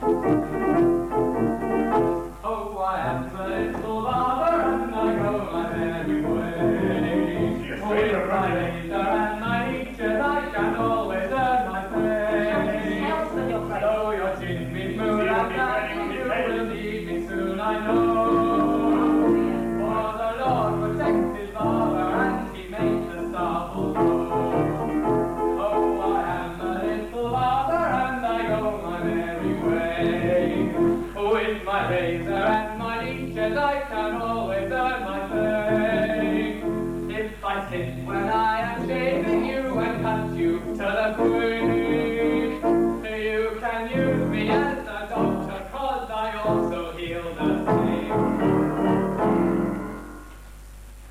Oh, I am a little barber and I go my merry way. With my razor and my leeches I can always earn my pay. Though your chin be smooth and shiny, you will need me soon, I know. For the Lord protects his barber and he makes the stubble grow. Oh, I am a little barber and I go my merry way. With my razor and my leeches I can always earn my pay. If I sit when I am shaving you and cut you to the queen